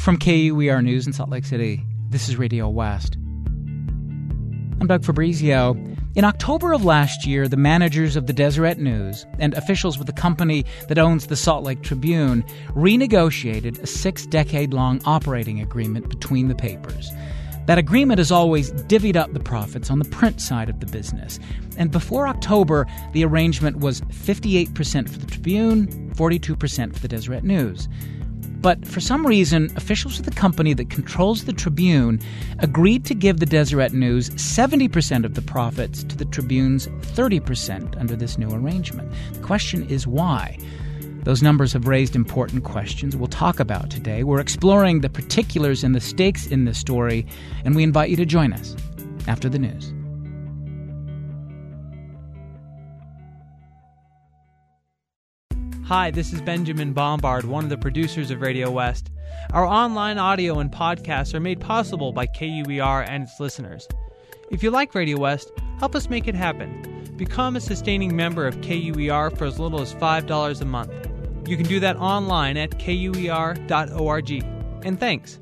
From KUER News in Salt Lake City, this is Radio West. I'm Doug Fabrizio. In October of last year, the managers of the Deseret News and officials with the company that owns the Salt Lake Tribune renegotiated a 6-decade-long operating agreement between the papers. That agreement has always divvied up the profits on the print side of the business. And before October, the arrangement was 58% for the Tribune, 42% for the Deseret News. But for some reason, officials of the company that controls the Tribune agreed to give the Deseret News 70% of the profits to the Tribune's 30% under this new arrangement. The question is why? Those numbers have raised important questions we'll talk about today. We're exploring the particulars and the stakes in this story, and we invite you to join us after the news. Hi, this is Benjamin Bombard, one of the producers of Radio West. Our online audio and podcasts are made possible by KUER and its listeners. If you like Radio West, help us make it happen. Become a sustaining member of KUER for as little as $5 a month. You can do that online at kuer.org. And thanks.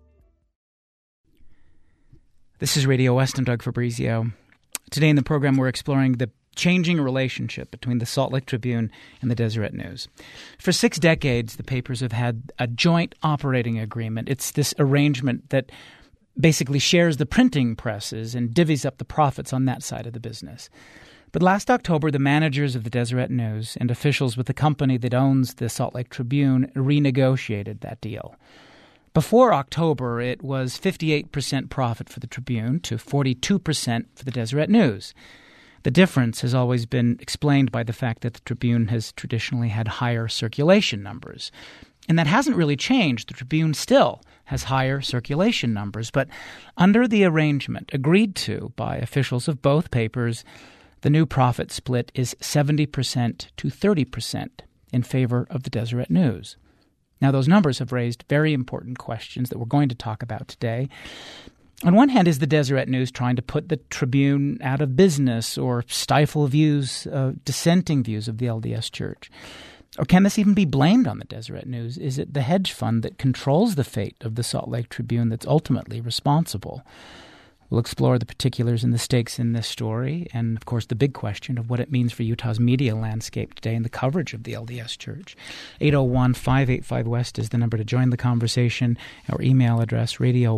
This is Radio West. I'm Doug Fabrizio. Today in the program, we're exploring the changing relationship between the Salt Lake Tribune and the Deseret News. For 6 decades, the papers have had a joint operating agreement. It's this arrangement that basically shares the printing presses and divvies up the profits on that side of the business. But last October, the managers of the Deseret News and officials with the company that owns the Salt Lake Tribune renegotiated that deal. Before October, it was 58% profit for the Tribune to 42% for the Deseret News. The difference has always been explained by the fact that the Tribune has traditionally had higher circulation numbers. And that hasn't really changed. The Tribune still has higher circulation numbers. But under the arrangement agreed to by officials of both papers, the new profit split is 70% to 30% in favor of the Deseret News. Now, those numbers have raised very important questions that we're going to talk about today. On one hand, is the Deseret News trying to put the Tribune out of business or stifle dissenting views of the LDS Church? Or can this even be blamed on the Deseret News? Is it the hedge fund that controls the fate of the Salt Lake Tribune that's ultimately responsible? We'll explore the particulars and the stakes in this story, and, of course, the big question of what it means for Utah's media landscape today and the coverage of the LDS Church. 801-585-WEST is the number to join the conversation. Our email address,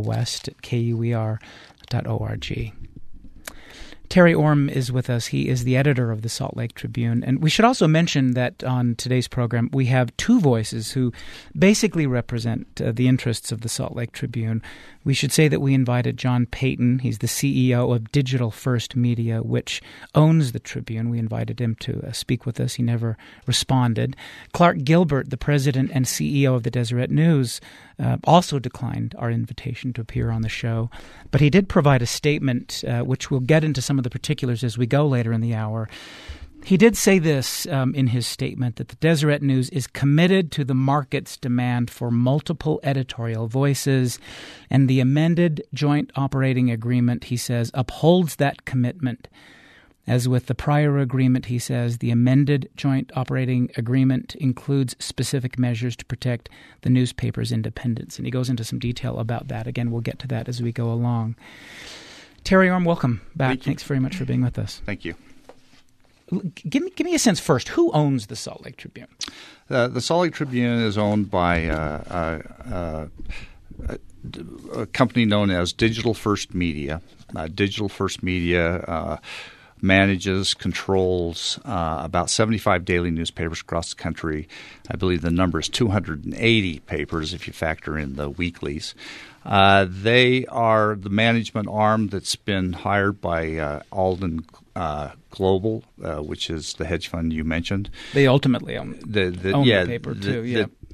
radiowest@kuer.org. Terry Orm is with us. He is the editor of the Salt Lake Tribune. And we should also mention that on today's program, we have two voices who basically represent the interests of the Salt Lake Tribune. We should say that we invited John Payton. He's the CEO of Digital First Media, which owns the Tribune. We invited him to speak with us. He never responded. Clark Gilbert, the president and CEO of the Deseret News, also declined our invitation to appear on the show. But he did provide a statement, which we'll get into some of the particulars as we go later in the hour. He did say this in his statement, that the Deseret News is committed to the market's demand for multiple editorial voices, and the amended joint operating agreement, he says, upholds that commitment. As with the prior agreement, he says, the amended joint operating agreement includes specific measures to protect the newspaper's independence. And he goes into some detail about that. Again, we'll get to that as we go along. Terry Orm, welcome back. Thanks very much for being with us. Thank you. Give me a sense first. Who owns the Salt Lake Tribune? The Salt Lake Tribune is owned by a company known as Digital First Media. Digital First Media manages, controls about 75 daily newspapers across the country. I believe the number is 280 papers if you factor in the weeklies. They are the management arm that's been hired by Alden Global, which is the hedge fund you mentioned. They ultimately own the paper too.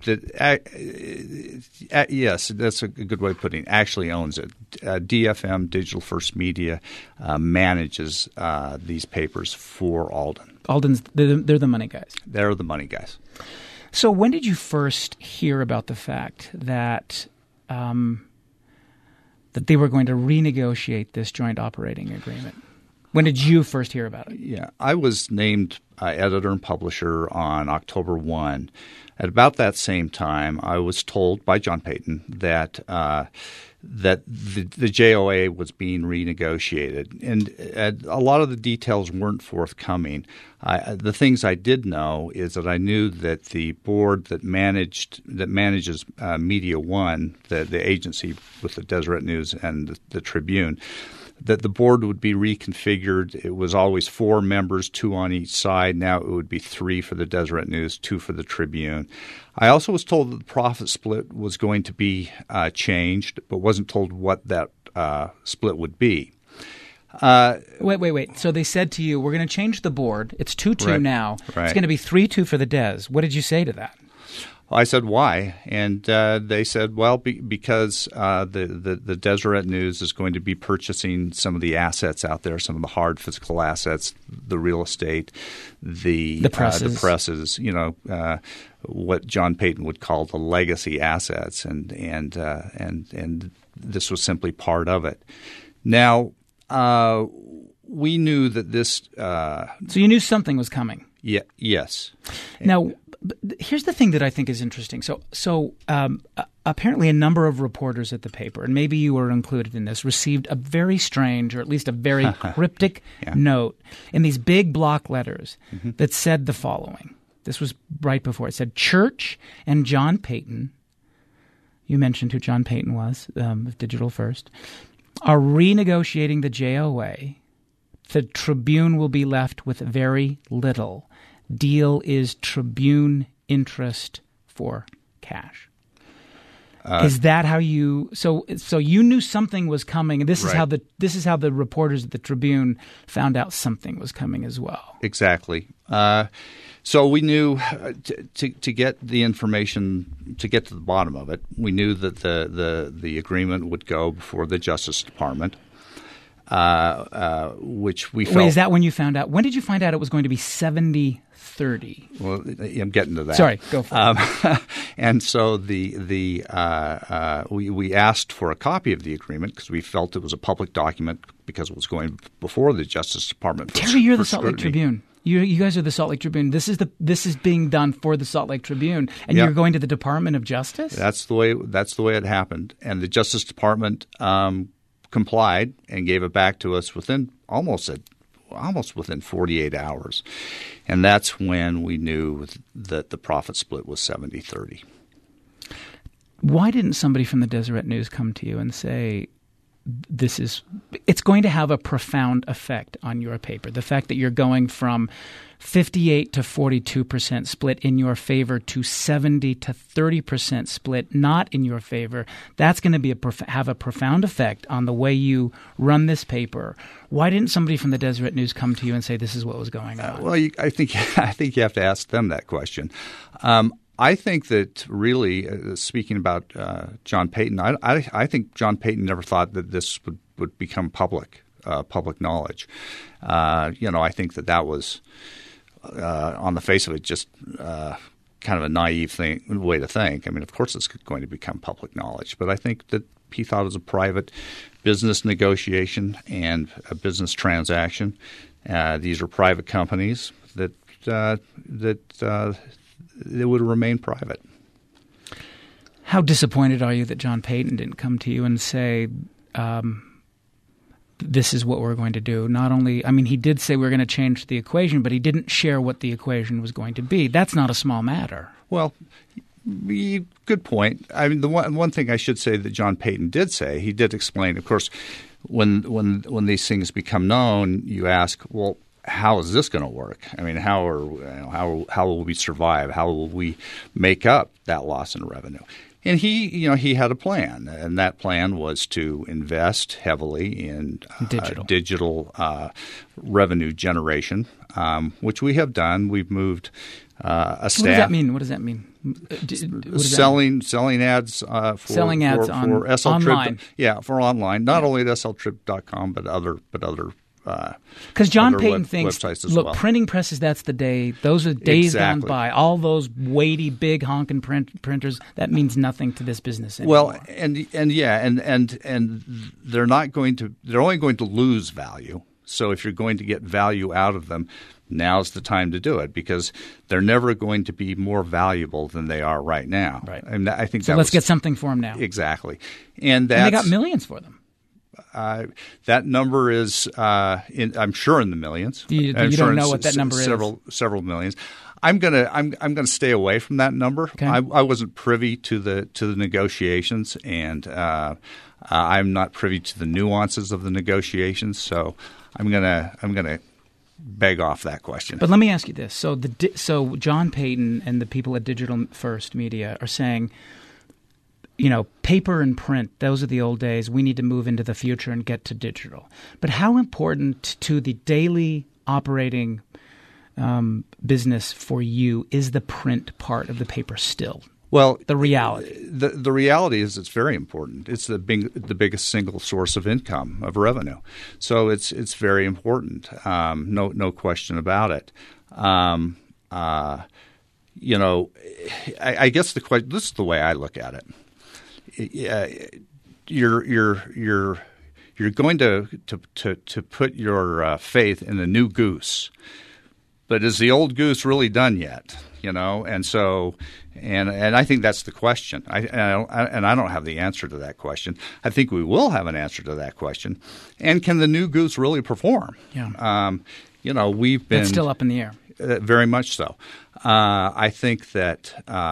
Yes, that's a good way of putting it. Actually owns it. DFM, Digital First Media, manages these papers for Alden. Alden's they're the money guys. They're the money guys. So when did you first hear about the fact that that they were going to renegotiate this joint operating agreement? When did you first hear about it? Yeah, I was named editor and publisher on October 1. At about that same time, I was told by John Payton that that the JOA was being renegotiated, and a lot of the details weren't forthcoming. The things I did know is that I knew that the board that manages Media One, the agency with the Deseret News and the Tribune, that the board would be reconfigured. It was always 4 members, 2 on each side. Now it would be 3 for the Deseret News, 2 for the Tribune. I also was told that the profit split was going to be changed, but wasn't told what that split would be. Wait. So they said to you, we're going to change the board. It's 2-2 now. Right. It's going to be 3-2 for the Des. What did you say to that? I said, why? And they said, well, because the Deseret News is going to be purchasing some of the assets out there, some of the hard physical assets, the real estate, the presses, what John Payton would call the legacy assets, and this was simply part of it. Now, we knew that this. So you knew something was coming. Yeah. Yes. Now, here's the thing that I think is interesting. So apparently a number of reporters at the paper, and maybe you were included in this, received a very strange, or at least a very cryptic note in these big block letters that said the following. This was right before. It said, Church and John Payton, you mentioned who John Payton was, of Digital First, are renegotiating the JOA. The Tribune will be left with very little. Deal is Tribune interest for cash. Is that how you? So you knew something was coming, and this is how the reporters at the Tribune found out something was coming as well. Exactly. So we knew to get the information, to get to the bottom of it, we knew that the agreement would go before the Justice Department. Which we felt. Wait, is that when you found out? When did you find out it was going to be 70-30? Well, I'm getting to that. Sorry, go for it. And so we asked for a copy of the agreement because we felt it was a public document because it was going before the Justice Department. Terry, you're the Salt Lake Tribune. You guys are the Salt Lake Tribune. This is being done for the Salt Lake Tribune, and you're going to the Department of Justice. That's the way it happened, and the Justice Department complied and gave it back to us within almost within 48 hours. And that's when we knew that the profit split was 70-30. Why didn't somebody from the Deseret News come to you and say, it's going to have a profound effect on your paper? The fact that you're going from 58 to 42% split in your favor to 70 to 30% split not in your favor, that's going to have a profound effect on the way you run this paper. Why didn't somebody from the Deseret News come to you and say this is what was going on? Well, I think you have to ask them that question. I think that really, speaking about John Payton, I think John Payton never thought that this would become public knowledge. I think that was on the face of it just kind of a naive way to think. I mean, of course it's going to become public knowledge, but I think that he thought it was a private business negotiation and a business transaction. These are private companies that it would remain private. How disappointed are you that John Payton didn't come to you and say, this is what we're going to do? Not only, he did say we're going to change the equation, but he didn't share what the equation was going to be. That's not a small matter. Well, good point. I mean, the one thing I should say that John Payton did say, he did explain, of course, when these things become known, you ask, well, how is this going to work? I mean, how will we survive? How will we make up that loss in revenue? And he had a plan, and that plan was to invest heavily in digital revenue generation, which we have done. We've moved a staff. What does that mean? Selling ads for SL online. Trip, for online. Not only at sltrip.com, but other. Because John Payton thinks, look, printing presses, that's the day. Those are days gone by. All those weighty, big honking printers, that means nothing to this business anymore. Well, and they're not going to. They're only going to lose value. So if you're going to get value out of them, now's the time to do it because they're never going to be more valuable than they are right now. Right. And I think so let's get something for them now. Exactly. And they got millions for them. That number is, I'm sure, in the millions. You don't know what that number is. Several millions. I'm gonna stay away from that number. Okay. I wasn't privy to the negotiations, and I'm not privy to the nuances of the negotiations. So I'm gonna beg off that question. But let me ask you this: so John Payton and the people at Digital First Media are saying, paper and print, those are the old days. We need to move into the future and get to digital. But how important to the daily operating business for you is the print part of the paper still? Well, the reality. The reality is it's very important. It's the biggest single source of income, of revenue. So it's very important. No question about it. I guess the question. This is the way I look at it. You're going to put your faith in the new goose, but is the old goose really done yet? And so and I think that's the question. I don't have the answer to that question. I think we will have an answer to that question. And can the new goose really perform? Yeah. We've been That's still up in the air. Very much so. I think that.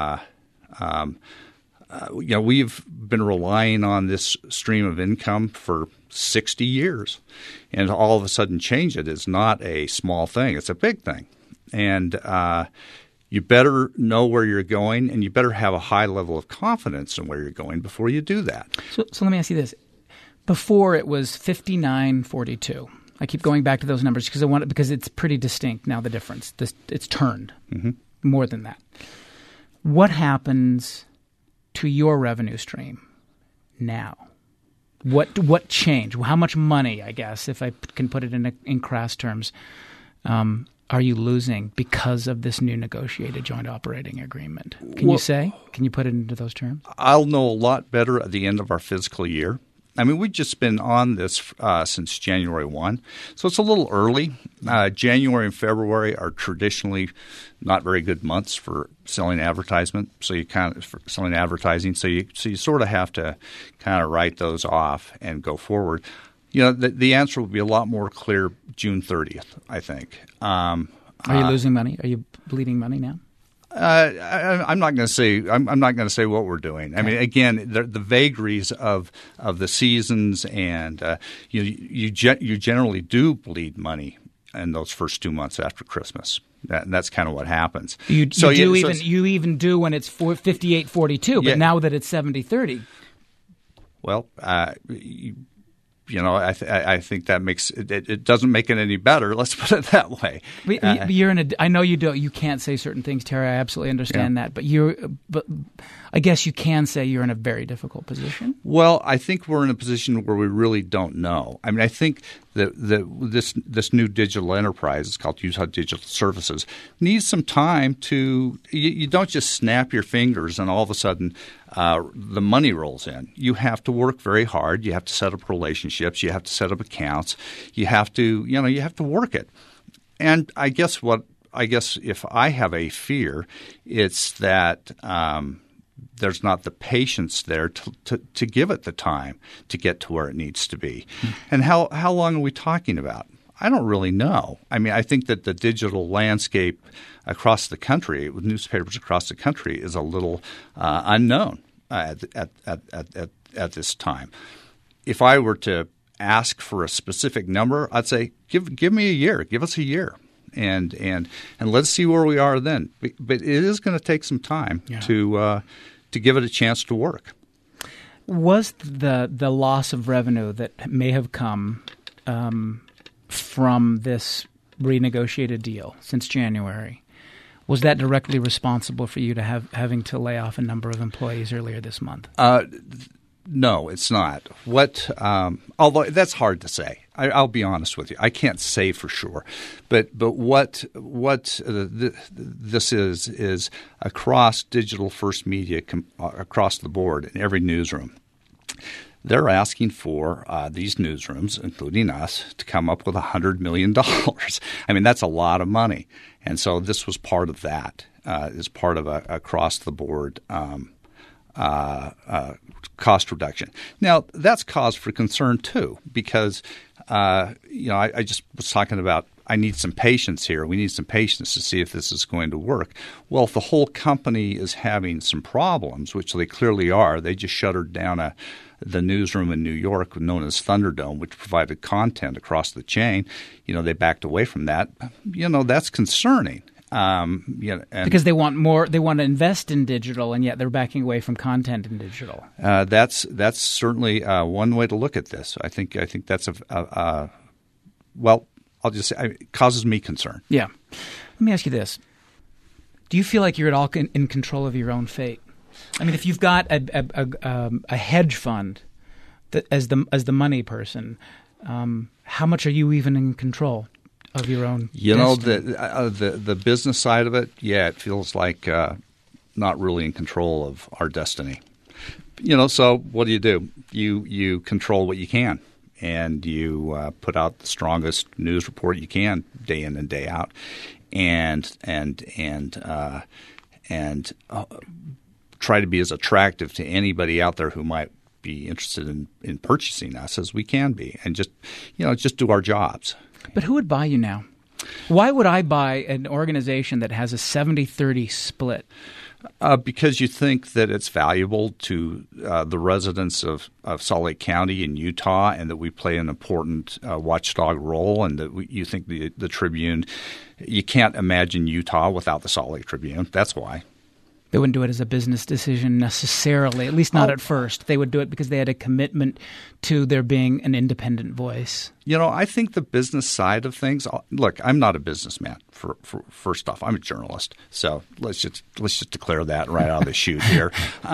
We've been relying on this stream of income for 60 years, and all of a sudden change it is not a small thing. It's a big thing. And you better know where you're going, and you better have a high level of confidence in where you're going before you do that. So let me ask you this. Before it was 59-42. I keep going back to those numbers because it's pretty distinct now, the difference. It's turned more than that. What happens to your revenue stream now? What changed? How much money, I guess, if I can put it in crass terms, are you losing because of this new negotiated joint operating agreement? Can you say? Can you put it into those terms? I'll know a lot better at the end of our fiscal year. I mean, we've just been on this since January 1, so it's a little early. January and February are traditionally not very good months for selling advertising. So you sort of have to kind of write those off and go forward. The answer will be a lot more clear June 30th, I think. Are you losing money? Are you bleeding money now? I'm not going to say. I'm not going to say what we're doing. Okay. I mean, again, the vagaries of the seasons, and you generally do bleed money in those first 2 months after Christmas. That's kind of what happens. You even do when it's 58-42, but now that it's 70-30. Well, I think that makes it doesn't make it any better. Let's put it that way. I know you don't. You can't say certain things, Terry. I absolutely understand that. But I guess you can say you're in a very difficult position. Well, I think we're in a position where we really don't know. I mean, I think that this new digital enterprise, it's called Utah Digital Services, needs some time to. You don't just snap your fingers and all of a sudden the money rolls in. You have to work very hard. You have to set up relationships. You have to set up accounts. You have to work it. And I guess if I have a fear, it's that there's not the patience there to give it the time to get to where it needs to be. And how long are we talking about? I don't really know. I mean, I think that the digital landscape across the country, with newspapers across the country, is a little unknown at this time. If I were to ask for a specific number, I'd say give me a year. Give us a year, and let's see where we are then. But it is going to take some time to give it a chance to work. Was the loss of revenue that may have come from this renegotiated deal since January, was that directly responsible for you to having to lay off a number of employees earlier this month? No, it's not. Although that's hard to say. I'll be honest with you. I can't say for sure. But what this is across Digital First Media, across the board in every newsroom. they're asking for these newsrooms, including us, to come up with $100 million. I mean, that's a lot of money. And so this was part of that, is part of a across-the-board cost reduction. Now, that's cause for concern too, because I just was talking about I need some patience here. We need some patience to see if this is going to work. Well, if the whole company is having some problems, which they clearly are, they just shuttered down the newsroom in New York known as Thunderdome, which provided content across the chain. They backed away from that. That's concerning. Because they want more, they want to invest in digital, and yet they're backing away from content in digital. That's certainly one way to look at this. I think that's I'll just say it causes me concern. Yeah. Let me ask you this: do you feel like you're at all in control of your own fate? I mean, if you've got a hedge fund that as the money person, how much are you even in control of your own destiny? The business side of it, it feels like not really in control of our destiny. So what do? You control what you can, and you put out the strongest news report you can day in and day out, and try to be as attractive to anybody out there who might be interested in purchasing us as we can be, and just do our jobs. But who would buy you now? Why would I buy an organization that has a 70-30 split? Because you think that it's valuable to the residents of Salt Lake County in Utah, and that we play an important watchdog role, and that you think the Tribune – you can't imagine Utah without the Salt Lake Tribune. That's why. They wouldn't do it as a business decision necessarily, at least not at first. They would do it because they had a commitment to there being an independent voice. I think the business side of things – look, I'm not a businessman, for first off. I'm a journalist. So let's just declare that right out of the chute here.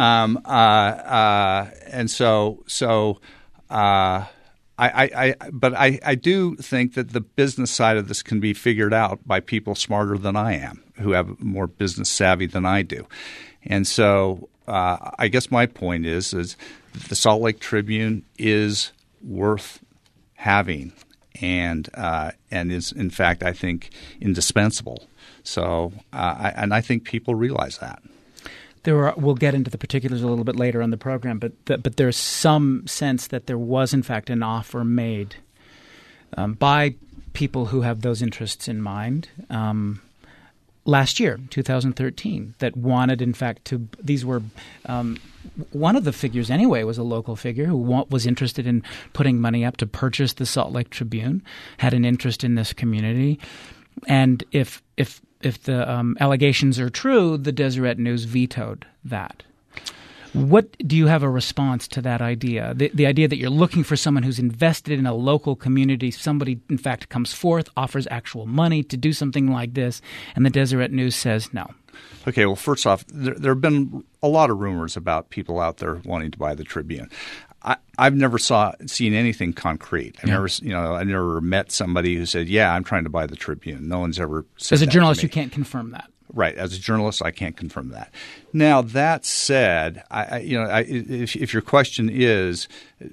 I do think that the business side of this can be figured out by people smarter than I am, who have more business savvy than I do. And so I guess my point is the Salt Lake Tribune is worth having, and is in fact, I think, indispensable. So I think people realize that. We'll get into the particulars a little bit later on the program, but there's some sense that there was, in fact, an offer made by people who have those interests in mind last year, 2013, that wanted, in fact, to – these were one of the figures anyway was a local figure who was interested in putting money up to purchase the Salt Lake Tribune, had an interest in this community. And if the allegations are true, the Deseret News vetoed that. What do you have a response to that idea? The idea that you're looking for someone who's invested in a local community, somebody in fact comes forth, offers actual money to do something like this, and the Deseret News says no. Okay, well, first off, there have been a lot of rumors about people out there wanting to buy the Tribune. I've never seen anything concrete. I never met somebody who said, "Yeah, I'm trying to buy the Tribune." No one's ever said that. As a journalist, to me. You can't confirm that. Right. As a journalist, I can't confirm that. Now, that said, if your question is,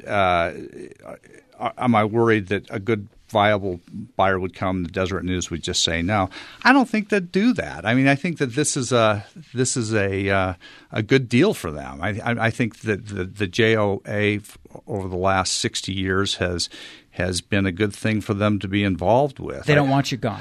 am I worried that a good viable buyer would come, the Deseret News would just say no? I don't think they'd do that. I mean, I think that this is a good deal for them. I think that the JOA over the last 60 years has been a good thing for them to be involved with. They don't want you gone.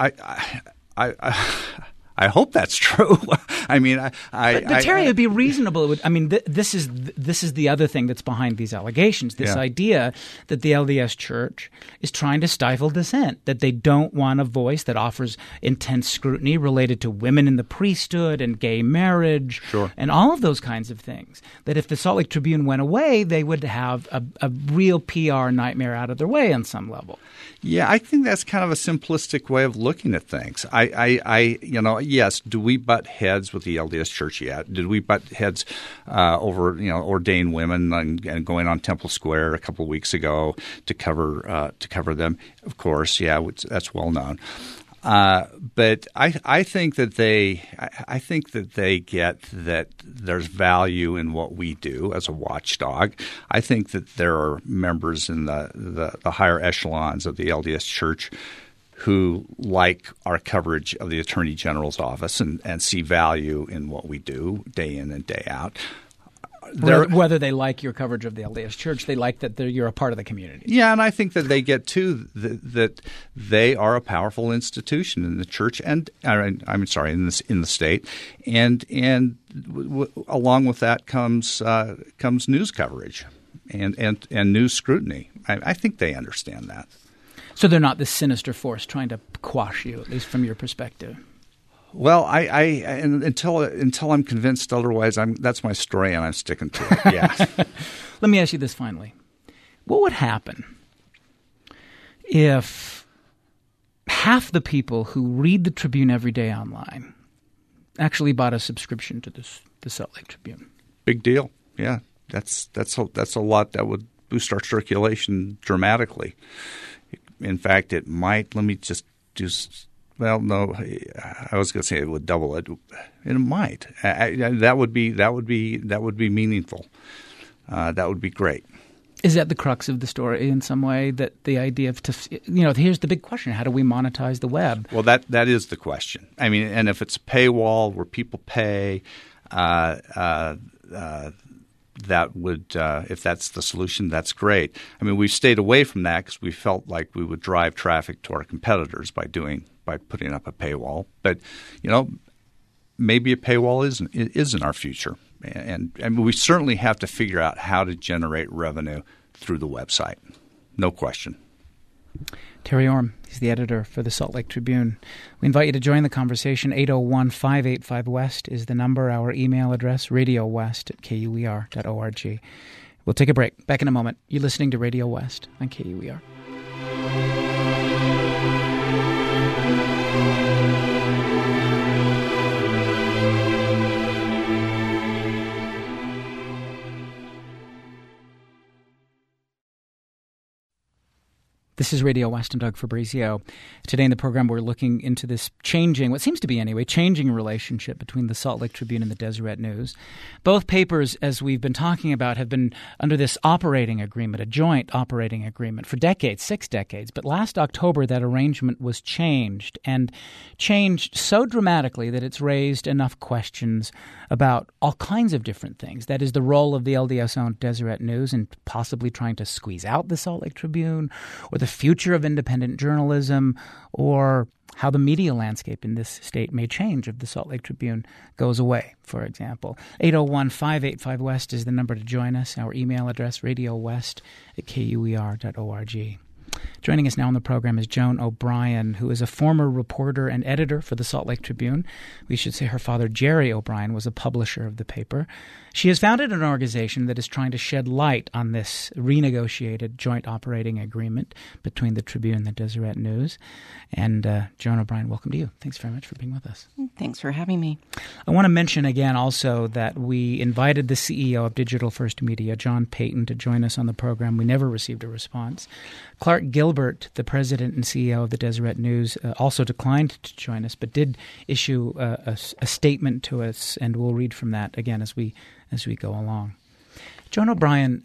I hope that's true. I mean, but Terry, it would be reasonable. This is the other thing that's behind these allegations. This idea that the LDS Church is trying to stifle dissent, that they don't want a voice that offers intense scrutiny related to women in the priesthood and gay marriage, and all of those kinds of things. That if the Salt Lake Tribune went away, they would have a real PR nightmare out of their way on some level. Yeah, I think that's kind of a simplistic way of looking at things. Yes, do we butt heads with the LDS Church yet? Did we butt heads over ordained women and going on Temple Square a couple of weeks ago to cover them? Of course, yeah, that's well known. But I think that they get that there's value in what we do as a watchdog. I think that there are members in the higher echelons of the LDS Church who like our coverage of the Attorney General's office and see value in what we do day in and day out. Whether they like your coverage of the LDS Church, they like that you're a part of the community. Yeah, and I think that they get, too, that they are a powerful institution in the church and in the state. And along with that comes news coverage and news scrutiny. I think they understand that. So they're not this sinister force trying to quash you, at least from your perspective. Well, until I'm convinced otherwise, that's my story, and I'm sticking to it. Yeah. Let me ask you this finally: what would happen if half the people who read the Tribune every day online actually bought a subscription to the Salt Lake Tribune? Big deal. Yeah, that's a lot that would boost our circulation dramatically. In fact, it might. Let me just do. Well, no, I was going to say it would double it. It might. That would be meaningful. That would be great. Is that the crux of the story in some way? That the idea of here's the big question: how do we monetize the web? Well, that is the question. I mean, and if it's a paywall where people pay, that would if that's the solution, that's great. I mean, we've stayed away from that because we felt like we would drive traffic to our competitors by putting up a paywall. But maybe a paywall is in our future, and we certainly have to figure out how to generate revenue through the website. No question. Terry Orme, he's the editor for the Salt Lake Tribune. We invite you to join the conversation. 801-585-WEST is the number. Our email address, radiowest@kuer.org. We'll take a break. Back in a moment. You're listening to Radio West on KUER. This is Radio West. I'm Doug Fabrizio. Today in the program, we're looking into this what seems to be anyway, changing relationship between the Salt Lake Tribune and the Deseret News. Both papers, as we've been talking about, have been under this operating agreement, a joint operating agreement for decades, 6 decades. But last October, that arrangement was changed, and changed so dramatically that it's raised enough questions about all kinds of different things. That is, the role of the LDS-owned Deseret News in possibly trying to squeeze out the Salt Lake Tribune, or the future of independent journalism, or how the media landscape in this state may change if the Salt Lake Tribune goes away, for example. 801-585-WEST is the number to join us. Our email address, radiowest@kuer.org. Joining us now on the program is Joan O'Brien, who is a former reporter and editor for the Salt Lake Tribune. We should say her father, Jerry O'Brien, was a publisher of the paper. She has founded an organization that is trying to shed light on this renegotiated joint operating agreement between the Tribune and the Deseret News. And Joan O'Brien, welcome to you. Thanks very much for being with us. Thanks for having me. I want to mention again also that we invited the CEO of Digital First Media, John Payton, to join us on the program. We never received a response. Clark Gilbert, the president and CEO of the Deseret News, also declined to join us, but did issue a statement to us, and we'll read from that again as we go along. Joan O'Brien,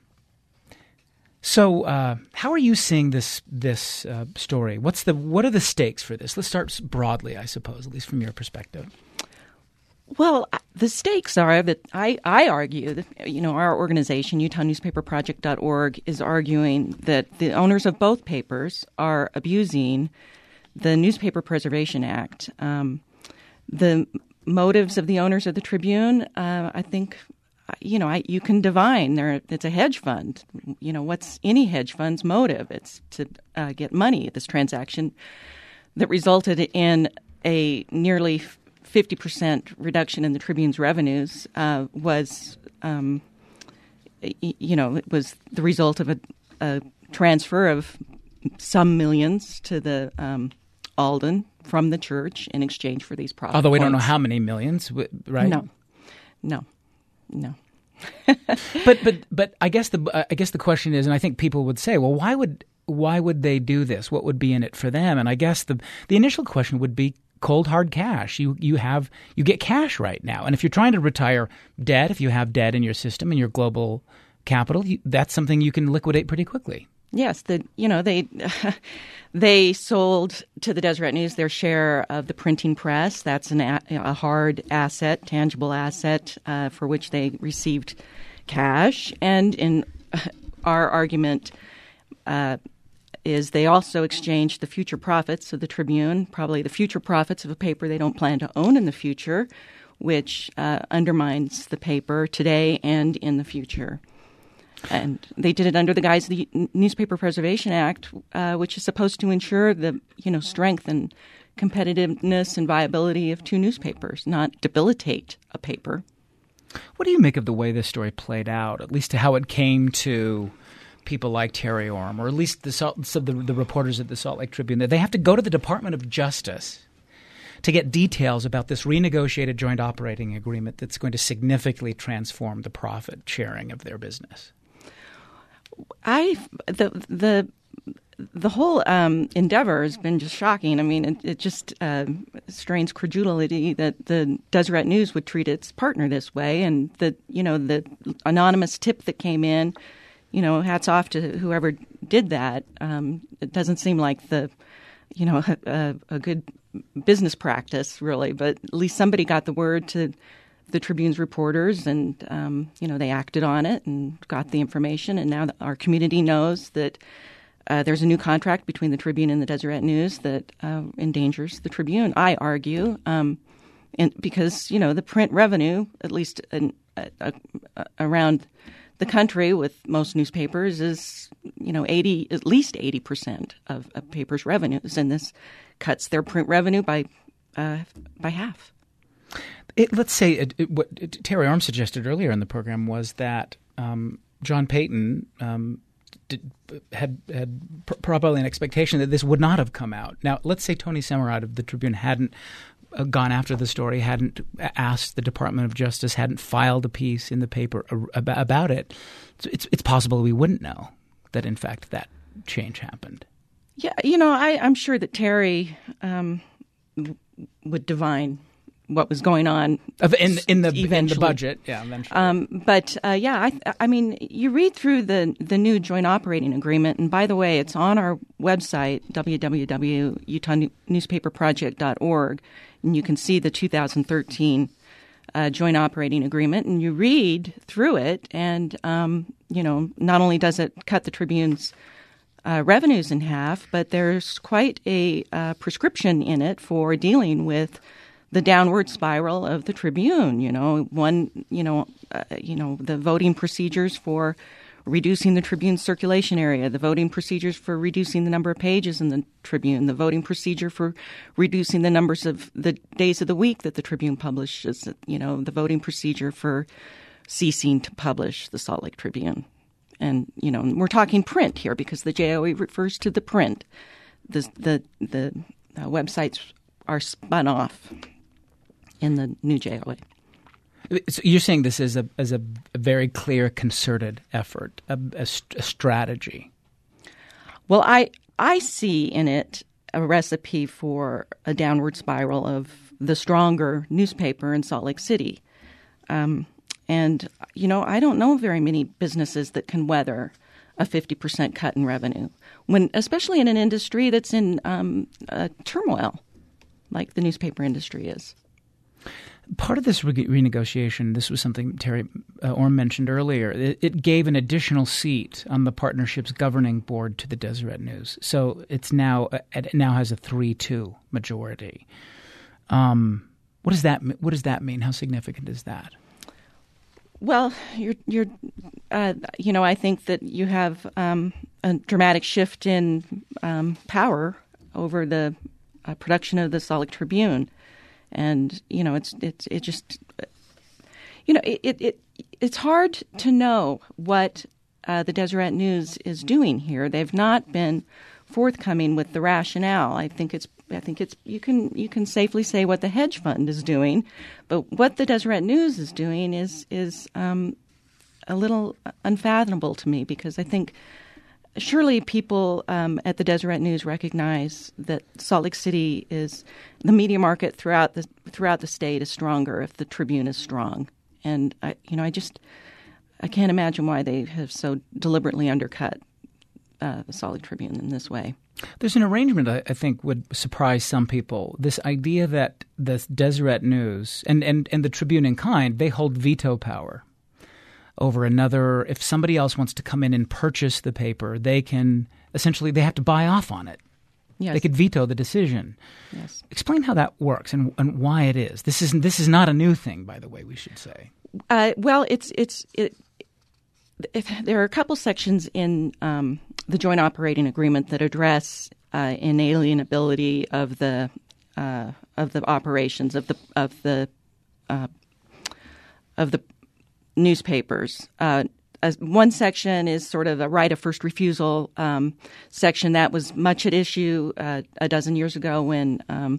so how are you seeing this story? What are the stakes for this? Let's start broadly, I suppose, at least from your perspective. Well, the stakes are that I argue that, our organization, UtahNewspaperProject.org, is arguing that the owners of both papers are abusing the Newspaper Preservation Act. The motives of the owners of the Tribune, I think, you can divine. It's a hedge fund. What's any hedge fund's motive? It's to get money. This transaction that resulted in a nearly 50% reduction in the Tribune's revenues was, it was the result of a transfer of some millions to the Alden from the church in exchange for these profit. Although we don't know points. how many millions, right? No. But I guess the question is, and I think people would say, well, why would why would they do this? What would be in it for them? And I guess the initial question would be cold hard cash. You get cash right now, and if you're trying to retire debt, if you have debt in your system and your global capital, that's something you can liquidate pretty quickly. Yes, they sold to the Deseret News their share of the printing press. That's a hard asset, tangible asset for which they received cash. And in our argument is they also exchanged the future profits of the Tribune, probably the future profits of a paper they don't plan to own in the future, which undermines the paper today and in the future. And they did it under the guise of the Newspaper Preservation Act, which is supposed to ensure the strength and competitiveness and viability of two newspapers, not debilitate a paper. What do you make of the way this story played out, at least to how it came to people like Terry Orme, or at least the reporters at the Salt Lake Tribune, that they have to go to the Department of Justice to get details about this renegotiated joint operating agreement that's going to significantly transform the profit sharing of their business? The whole endeavor has been just shocking. I mean, it just strains credulity that the Deseret News would treat its partner this way, and the anonymous tip that came in, hats off to whoever did that. It doesn't seem like a good business practice, really, but at least somebody got the word to the Tribune's reporters, and they acted on it and got the information. And now our community knows that there's a new contract between the Tribune and the Deseret News that endangers the Tribune, I argue, because the print revenue, at least around the country with most newspapers, is at least 80% of a paper's revenues, and this cuts their print revenue by half. Let's say what Terry Orme suggested earlier in the program was that John Payton had probably an expectation that this would not have come out. Now, let's say Tony Semerad of the Tribune hadn't gone after the story, hadn't asked the Department of Justice, hadn't filed a piece in the paper about it. So it's possible we wouldn't know that, in fact, that change happened. Yeah, I'm sure that Terry would divine what was going on in the budget, eventually. But I mean, you read through the new joint operating agreement, and by the way, it's on our website, www.utahnewspaperproject.org, and you can see the 2013 joint operating agreement, and you read through it, and not only does it cut the Tribune's revenues in half, but there's quite a prescription in it for dealing with the downward spiral of the Tribune. The voting procedures for reducing the Tribune's circulation area, the voting procedures for reducing the number of pages in the Tribune, the voting procedure for reducing the numbers of the days of the week that the Tribune publishes, the voting procedure for ceasing to publish the Salt Lake Tribune. And, we're talking print here because the JOA refers to the print. The websites are spun off in the new JOA. So you're saying this is a very clear, concerted effort, a strategy. Well, I see in it a recipe for a downward spiral of the stronger newspaper in Salt Lake City. And, I don't know very many businesses that can weather a 50% cut in revenue, especially in an industry that's in turmoil like the newspaper industry is. Part of this renegotiation, this was something Terry Orme mentioned earlier, it gave an additional seat on the partnership's governing board to the Deseret News. So it now has a 3-2 majority. What does that mean? How significant is that? Well, I think that you have a dramatic shift in power over the production of the Salt Lake Tribune. And it's hard to know what the Deseret News is doing here. They've not been forthcoming with the rationale. I think you can safely say what the hedge fund is doing, but what the Deseret News is doing is a little unfathomable to me, because I think surely people at the Deseret News recognize that Salt Lake City is the media market throughout the state is stronger if the Tribune is strong, and I can't imagine why they have so deliberately undercut the Salt Lake Tribune in this way. There's an arrangement I think would surprise some people. This idea that the Deseret News and the Tribune in kind, they hold veto power over another. If somebody else wants to come in and purchase the paper, they can essentially they have to buy off on it. Yes. They could veto the decision. Yes. Explain how that works and why it is. This is not a new thing, by the way. We should say. Well, there are a couple sections in the joint operating agreement that address inalienability of the operations of the newspapers. One section is sort of a right of first refusal section that was much at issue a dozen years ago when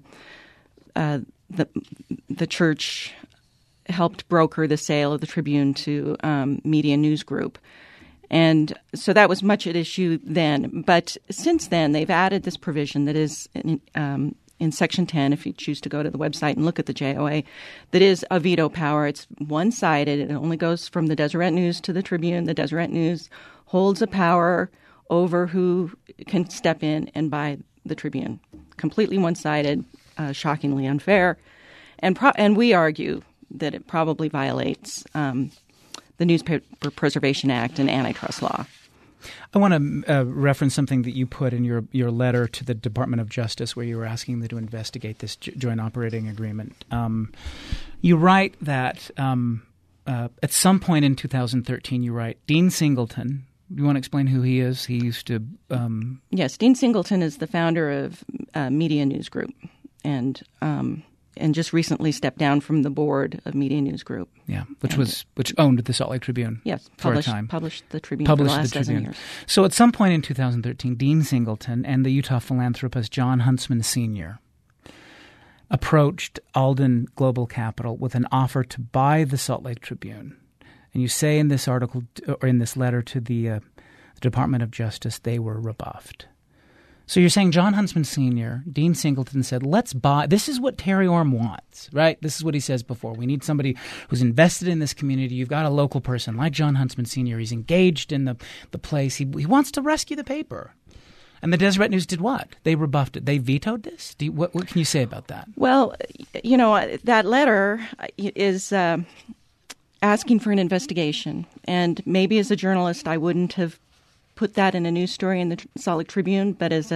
the church helped broker the sale of the Tribune to Media News Group. And so that was much at issue then. But since then, they've added this provision that is in Section 10, if you choose to go to the website and look at the JOA, that is a veto power. It's one-sided. It only goes from the Deseret News to the Tribune. The Deseret News holds a power over who can step in and buy the Tribune. Completely one-sided, shockingly unfair. And we argue that it probably violates the Newspaper Preservation Act and antitrust law. I want to reference something that you put in your letter to the Department of Justice where you were asking them to investigate this joint operating agreement. You write that at some point in 2013, you write, Dean Singleton. You want to explain who he is? He used to... Yes, Dean Singleton is the founder of Media News Group and just recently stepped down from the board of Media News Group. Yeah, which owned the Salt Lake Tribune. Yes, for a time. Published the Tribune for the last dozen years. So at some point in 2013, Dean Singleton and the Utah philanthropist John Huntsman Sr. approached Alden Global Capital with an offer to buy the Salt Lake Tribune. And you say in this article or in this letter to the Department of Justice, they were rebuffed. So you're saying John Huntsman Sr., Dean Singleton said, let's buy – this is what Terry Orm wants, right? This is what he says before. We need somebody who's invested in this community. You've got a local person like John Huntsman Sr. He's engaged in the place. He wants to rescue the paper. And the Deseret News did what? They rebuffed it. They vetoed this? What can you say about that? Well, that letter is asking for an investigation. And maybe as a journalist I wouldn't have put that in a news story in the Salt Lake Tribune, but as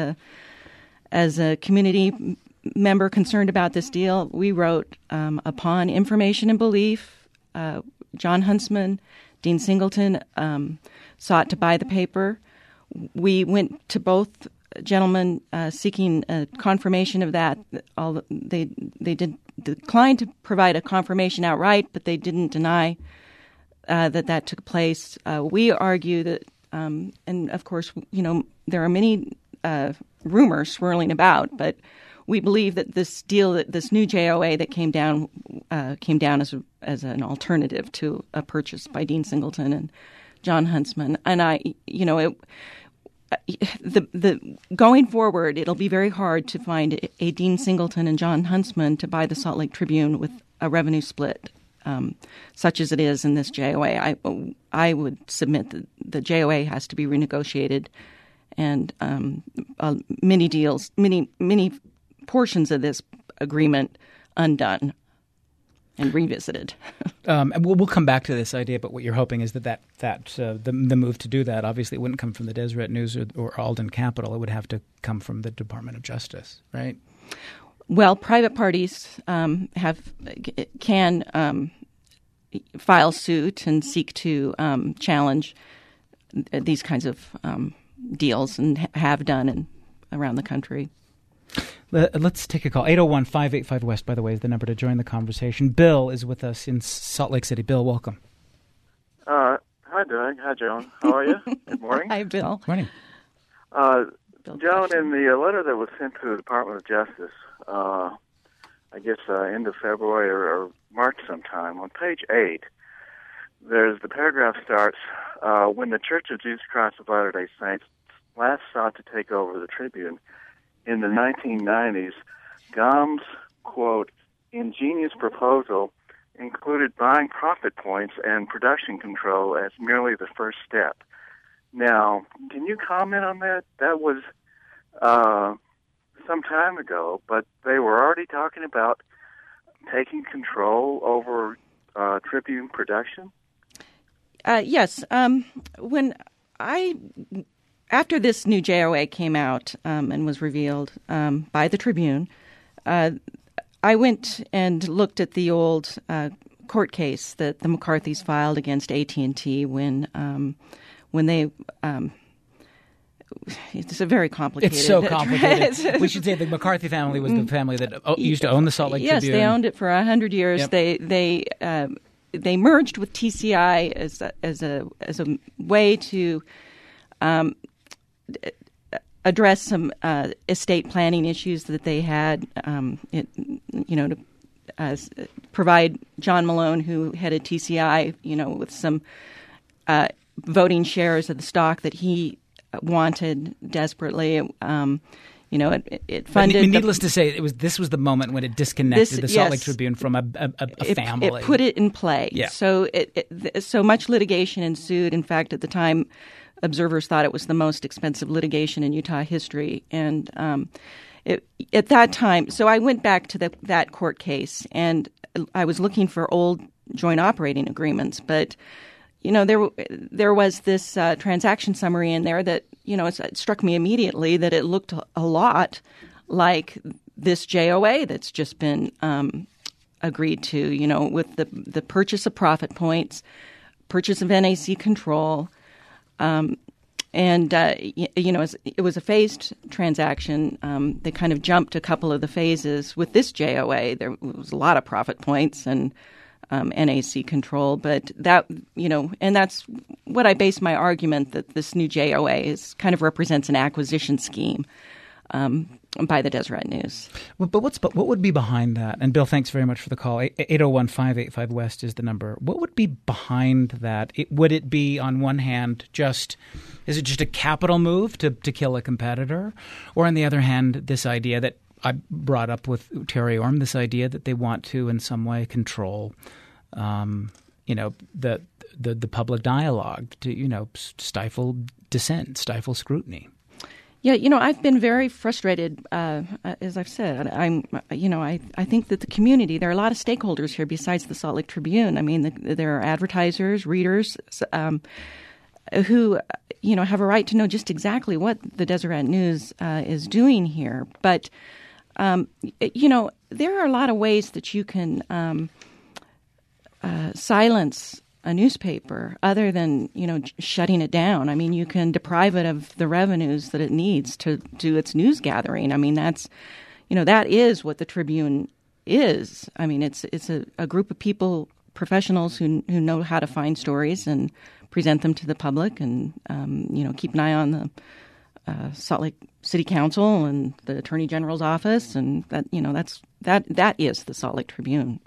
a community member concerned about this deal, we wrote, upon information and belief, John Huntsman, Dean Singleton sought to buy the paper. We went to both gentlemen seeking a confirmation of that. They did decline to provide a confirmation outright, but they didn't deny that took place. We argue that and of course, there are many rumors swirling about, but we believe that this deal, that this new JOA that came down as an alternative to a purchase by Dean Singleton and John Huntsman. And going forward, it'll be very hard to find a Dean Singleton and John Huntsman to buy the Salt Lake Tribune with a revenue split. Such as it is in this JOA, I would submit that the JOA has to be renegotiated, and many portions of this agreement undone and revisited. And we'll come back to this idea, but what you're hoping is that the move to do that obviously wouldn't come from the Deseret News or Alden Capital. It would have to come from the Department of Justice, right? Well, private parties can file suit and seek to challenge these kinds of deals and have done around the country. Let's take a call. 801-585-WEST, by the way, is the number to join the conversation. Bill is with us in Salt Lake City. Bill, welcome. Hi, Doug. Hi, Joan. How are you? Good morning. Hi, Bill. Morning. Joan, in the letter that was sent to the Department of Justice, I guess end of February or March sometime, on page 8, the paragraph starts, when the Church of Jesus Christ of Latter-day Saints last sought to take over the Tribune in the 1990s, Gomm's, quote, ingenious proposal included buying profit points and production control as merely the first step. Now, can you comment on that? That was some time ago, but they were already talking about taking control over Tribune production? Yes. After this new JOA came out and was revealed by the Tribune, I went and looked at the old court case that the McCarthys filed against AT&T when they. It's a very complicated. It's so complicated. We should say the McCarthy family was the family that used to own the Salt Lake Tribune. Yes, they owned it for 100 years. Yep. They merged with TCI as a way to address some estate planning issues that they had. To provide John Malone, who headed TCI, with some voting shares of the stock that he wanted desperately. It funded. Needless to say, this was the moment when it disconnected the Salt Lake Tribune from a family. It put it in play. Yeah. So so much litigation ensued. In fact, at the time, observers thought it was the most expensive litigation in Utah history. And at that time, so I went back to that court case, and I was looking for old joint operating agreements, but there was this transaction summary in there that, it struck me immediately that it looked a lot like this JOA that's just been agreed to, with the purchase of profit points, purchase of NAC control. It was a phased transaction. They kind of jumped a couple of the phases. With this JOA, there was a lot of profit points and NAC control, but and that's what I base my argument that this new JOA kind of represents an acquisition scheme by the Deseret News. But what would be behind that? And Bill, thanks very much for the call. 801-585-WEST is the number. What would be behind that? Would it be, on one hand, is it just a capital move to kill a competitor? Or on the other hand, this idea that I brought up with Terry Orm, this idea that they want to, in some way, control, the public dialogue, to stifle dissent, stifle scrutiny. Yeah, I've been very frustrated. As I've said, I think that the community, there are a lot of stakeholders here besides the Salt Lake Tribune. I mean, there are advertisers, readers, who have a right to know just exactly what the Deseret News is doing here, but. There are a lot of ways that you can silence a newspaper other than, shutting it down. I mean, you can deprive it of the revenues that it needs to do its news gathering. I mean, that is what the Tribune is. I mean, it's a group of people, professionals who know how to find stories and present them to the public and, keep an eye on the Salt Lake City Council and the Attorney General's office, and that is the Salt Lake Tribune.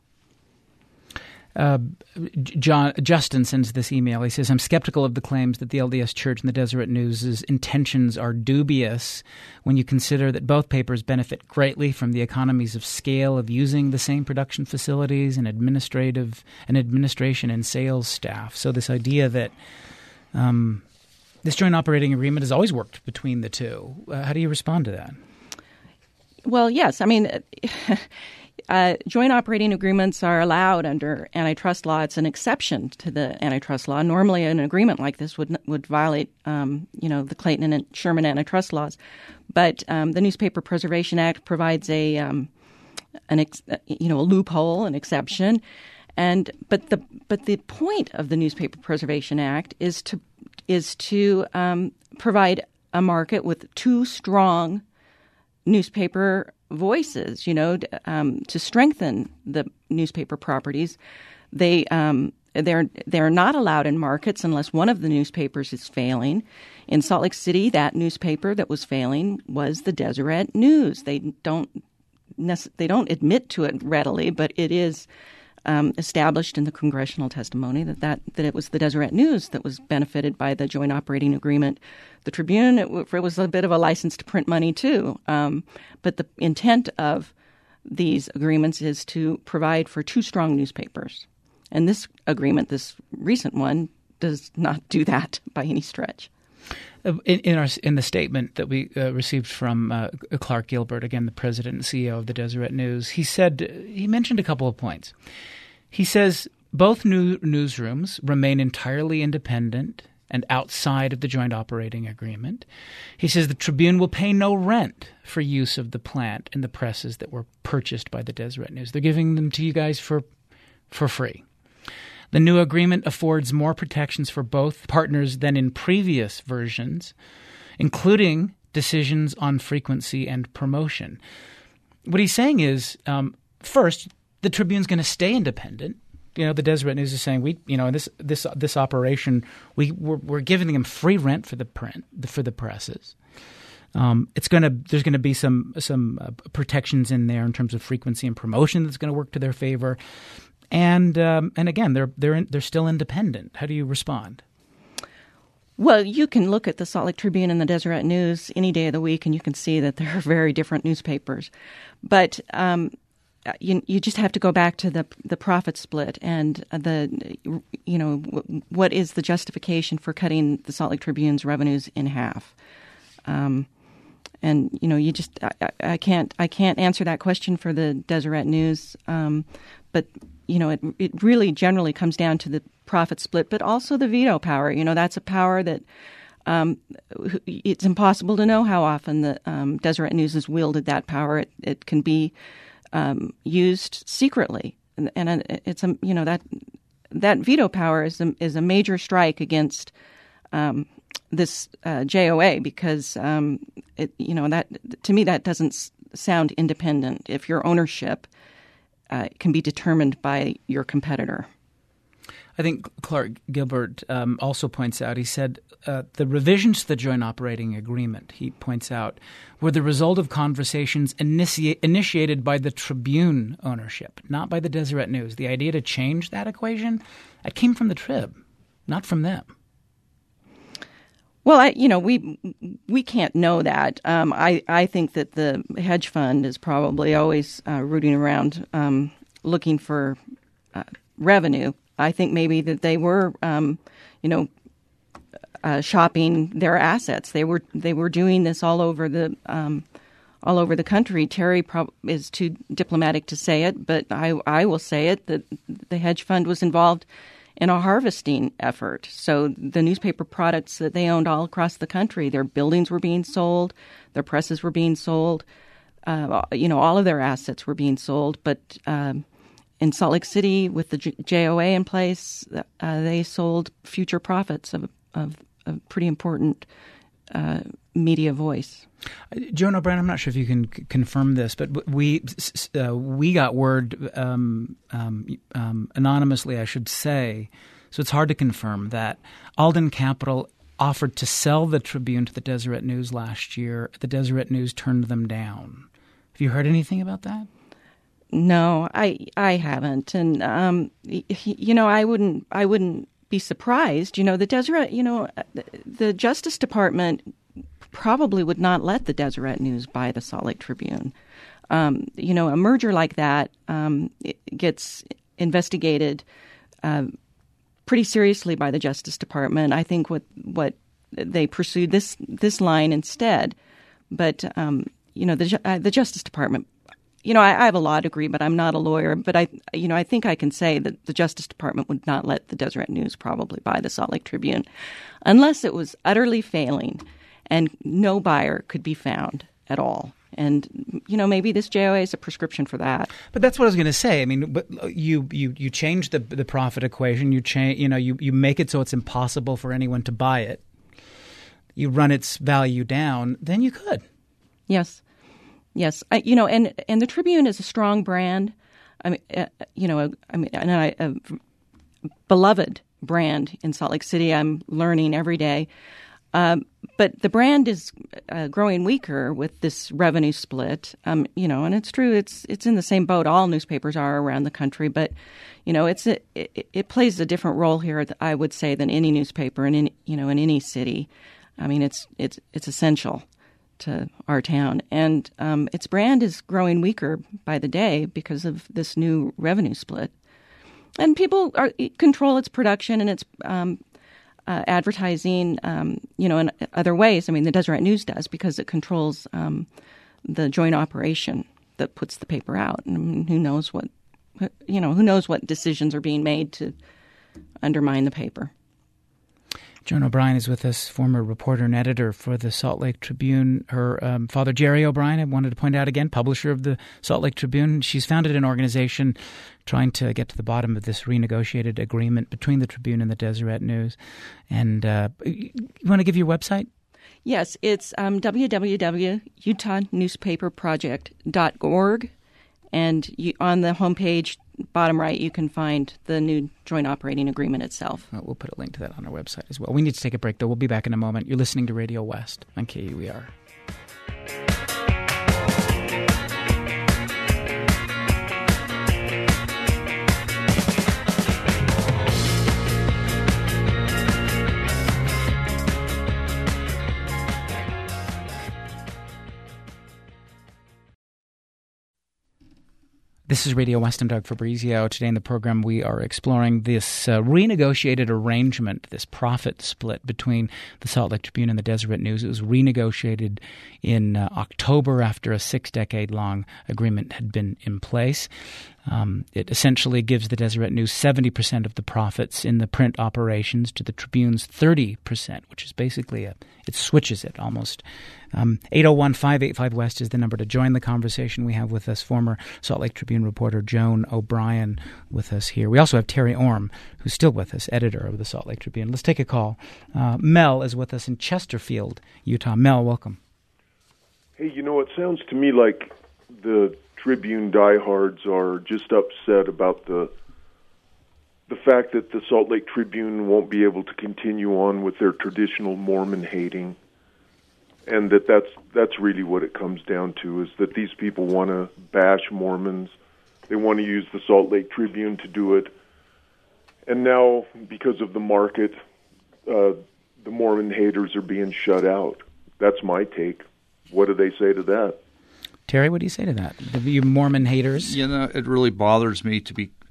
Justin sends this email. He says, I'm skeptical of the claims that the LDS Church and the Deseret News' intentions are dubious when you consider that both papers benefit greatly from the economies of scale of using the same production facilities and administration and sales staff. So this idea that this joint operating agreement has always worked between the two. How do you respond to that? Well, yes. I mean, joint operating agreements are allowed under antitrust law. It's an exception to the antitrust law. Normally, an agreement like this would violate, the Clayton and Sherman antitrust laws. But the Newspaper Preservation Act provides a loophole, an exception. But the point of the Newspaper Preservation Act is to provide a market with two strong newspaper voices, to strengthen the newspaper properties. They're not allowed in markets unless one of the newspapers is failing. In Salt Lake City, that newspaper that was failing was the Deseret News. They don't admit to it readily, but it is established in the congressional testimony that it was the Deseret News that was benefited by the joint operating agreement. The Tribune, it was a bit of a license to print money too. But the intent of these agreements is to provide for two strong newspapers. And this agreement, this recent one, does not do that by any stretch. In the statement that we received from Clark Gilbert, again the president and CEO of the Deseret News, he mentioned a couple of points. He says both newsrooms remain entirely independent and outside of the joint operating agreement. He says the Tribune will pay no rent for use of the plant and the presses that were purchased by the Deseret News. They're giving them to you guys for free. The new agreement affords more protections for both partners than in previous versions, including decisions on frequency and promotion. What he's saying is, first, the Tribune's going to stay independent. The Deseret News is saying this operation we're giving them free rent for the presses. There's going to be some protections in there in terms of frequency and promotion that's going to work to their favor. And again, they're still independent. How do you respond? Well, you can look at the Salt Lake Tribune and the Deseret News any day of the week, and you can see that they're very different newspapers. But you just have to go back to the profit split and what is the justification for cutting the Salt Lake Tribune's revenues in half? I can't answer that question for the Deseret News, but. It really generally comes down to the profit split, but also the veto power. That's a power that it's impossible to know how often the Deseret News has wielded that power. It can be used secretly, and it's that veto power is a major strike against this JOA because that to me that doesn't sound independent. If your ownership can be determined by your competitor. I think Clark Gilbert also points out, he said, the revisions to the joint operating agreement, he points out, were the result of conversations initiated by the Tribune ownership, not by the Deseret News. The idea to change that equation, that came from the Trib, not from them. Well, we can't know that. I think that the hedge fund is probably always rooting around looking for revenue. I think maybe that they were, shopping their assets. They were doing this all over the country. Terry is too diplomatic to say it, but I will say it that the hedge fund was involved in a harvesting effort. So the newspaper products that they owned all across the country, their buildings were being sold, their presses were being sold, all of their assets were being sold. But in Salt Lake City, with the JOA in place, they sold future profits of a pretty important media voice. Joan O'Brien, I'm not sure if you can confirm this, but we got word anonymously, I should say, so it's hard to confirm, that Alden Capital offered to sell the Tribune to the Deseret News last year. The Deseret News turned them down. Have you heard anything about that? No, I haven't, and I wouldn't be surprised. The Deseret, the Justice Department probably would not let the Deseret News buy the Salt Lake Tribune. A merger like that it gets investigated pretty seriously by the Justice Department. I think what they pursued this line instead, but the Justice Department. I have a law degree, but I'm not a lawyer. But I think I can say that the Justice Department would not let the Deseret News probably buy the Salt Lake Tribune, unless it was utterly failing and no buyer could be found at all. And maybe this JOA is a prescription for that. But that's what I was going to say. I mean, but you change the profit equation. You make it so it's impossible for anyone to buy it. You run its value down. Then you could. Yes. And the Tribune is a strong brand. A beloved brand in Salt Lake City. I'm learning every day. But the brand is growing weaker with this revenue split. And it's true. It's in the same boat all newspapers are around the country. But it plays a different role here, I would say, than any newspaper in any city. I mean, it's essential to our town, and its brand is growing weaker by the day because of this new revenue split. And people control its production and its advertising, in other ways. I mean, the Deseret News does because it controls the joint operation that puts the paper out. And who knows what decisions are being made to undermine the paper. Joan O'Brien is with us, former reporter and editor for the Salt Lake Tribune. Her father, Jerry O'Brien, I wanted to point out again, publisher of the Salt Lake Tribune. She's founded an organization trying to get to the bottom of this renegotiated agreement between the Tribune and the Deseret News. And you want to give your website? Yes, it's www.utahnewspaperproject.org. And on the homepage, bottom right, you can find the new joint operating agreement itself. We'll put a link to that on our website as well. We need to take a break, though. We'll be back in a moment. You're listening to Radio West on KUER. This is Radio West. I'm Doug Fabrizio. Today in the program, we are exploring this renegotiated arrangement, this profit split between the Salt Lake Tribune and the Deseret News. It was renegotiated in October after a 6-decade-long agreement had been in place. It essentially gives the Deseret News 70% of the profits in the print operations to the Tribune's 30%, which is basically it switches it almost. 801-585-WEST is the number to join the conversation. We have with us former Salt Lake Tribune reporter Joan O'Brien with us here. We also have Terry Orm, who's still with us, editor of the Salt Lake Tribune. Let's take a call. Mel is with us in Chesterfield, Utah. Mel, welcome. Hey, it sounds to me like the Tribune diehards are just upset about the fact that the Salt Lake Tribune won't be able to continue on with their traditional Mormon hating, and that's really what it comes down to, is that these people want to bash Mormons. They want to use the Salt Lake Tribune to do it. And now, because of the market, the Mormon haters are being shut out. That's my take. What do they say to that? Terry, what do you say to that? You Mormon haters? It really bothers me to be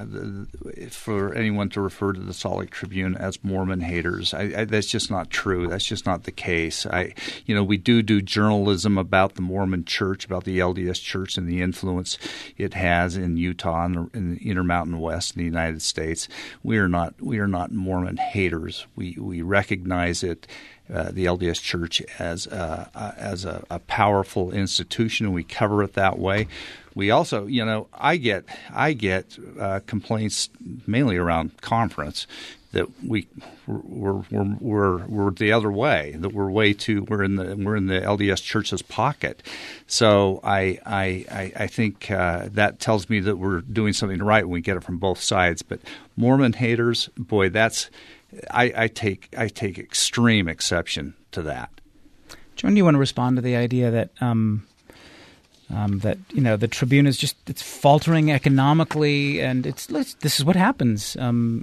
for anyone to refer to the Salt Lake Tribune as Mormon haters. That's just not true. That's just not the case. We do journalism about the Mormon Church, about the LDS Church and the influence it has in Utah and in the Intermountain West in the United States. We are not Mormon haters. We recognize it. The LDS Church as a powerful institution, and we cover it that way. We also, I get complaints mainly around conference that we're the other way, that we're in the LDS Church's pocket. So I think that tells me that we're doing something right when we get it from both sides. But Mormon haters, boy, I take extreme exception to that. John, do you want to respond to the idea that the Tribune is it's faltering economically, and this is what happens, and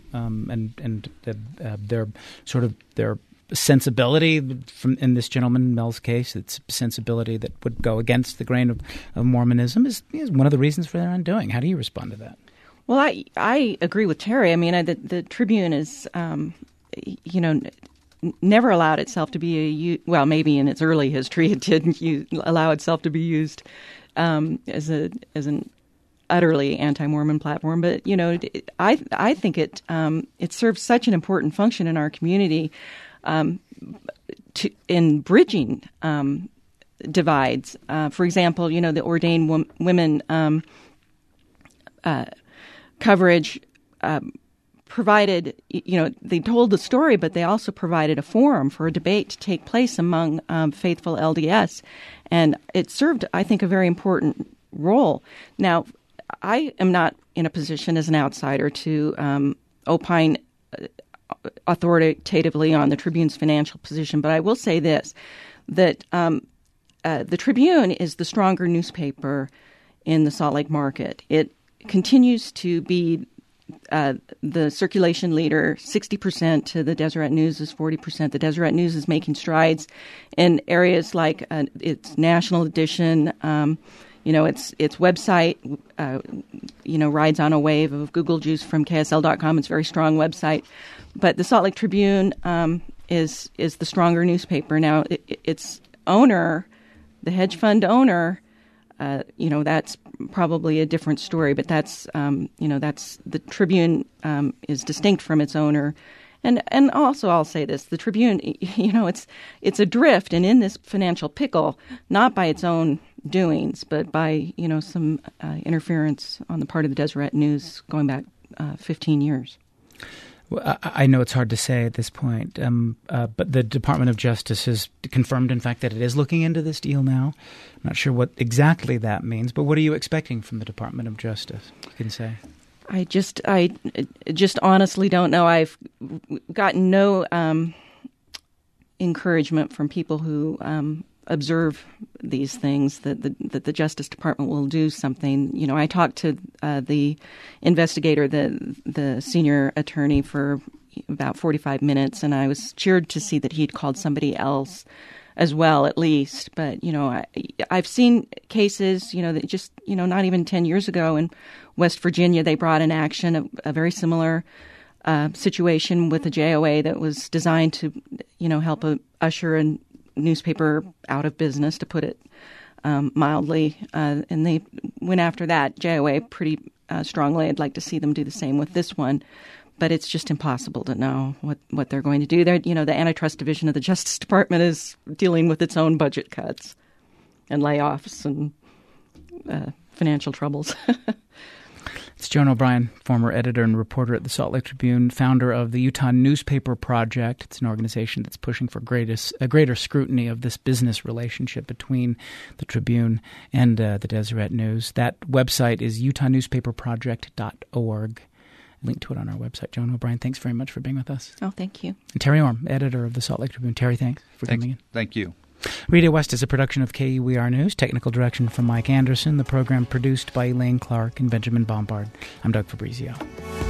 their sort of their sensibility from in this gentleman Mel's case, it's sensibility that would go against the grain of Mormonism is one of the reasons for their undoing. How do you respond to that? Well, I agree with Terry. I mean, the Tribune is, never allowed itself to be maybe in its early history it didn't allow itself to be used as an utterly anti-Mormon platform. But I think it serves such an important function in our community in bridging divides. For example, the ordained women coverage provided, they told the story, but they also provided a forum for a debate to take place among faithful LDS. And it served, I think, a very important role. Now, I am not in a position as an outsider to opine authoritatively on the Tribune's financial position, but I will say this, that the Tribune is the stronger newspaper in the Salt Lake market. It continues to be the circulation leader. 60% to the Deseret News is 40%. The Deseret News is making strides in areas like its national edition. Its website, rides on a wave of Google juice from KSL.com. It's a very strong website. But the Salt Lake Tribune is the stronger newspaper. Now, its owner, the hedge fund owner, that's probably a different story. But that's the Tribune is distinct from its owner. And also, I'll say this: the Tribune, it's adrift and in this financial pickle, not by its own doings, but by some interference on the part of the Deseret News going back 15 years. Well, I know it's hard to say at this point, but the Department of Justice has confirmed, in fact, that it is looking into this deal now. I'm not sure what exactly that means, but what are you expecting from the Department of Justice? You can say. I just honestly don't know. I've gotten no encouragement from people who observe these things that the Justice Department will do something. I talked to the investigator, the senior attorney, for about 45 minutes, and I was cheered to see that he'd called somebody else as well, at least. But I've seen cases, that just not even 10 years ago in West Virginia, they brought in action a very similar situation with a JOA that was designed to help usher a newspaper out of business, to put it mildly, and they went after that JOA pretty strongly. I'd like to see them do the same with this one, but it's just impossible to know what they're going to do. The Antitrust Division of the Justice Department is dealing with its own budget cuts and layoffs and financial troubles. It's Joan O'Brien, former editor and reporter at the Salt Lake Tribune, founder of the Utah Newspaper Project. It's an organization that's pushing for a greater scrutiny of this business relationship between the Tribune and the Deseret News. That website is utahnewspaperproject.org. Link to it on our website. Joan O'Brien, thanks very much for being with us. Oh, thank you. And Terry Orm, editor of the Salt Lake Tribune. Terry, thanks for coming in. Thank you. Radio West is a production of KUER News. Technical direction from Mike Anderson. The program produced by Elaine Clark and Benjamin Bombard. I'm Doug Fabrizio.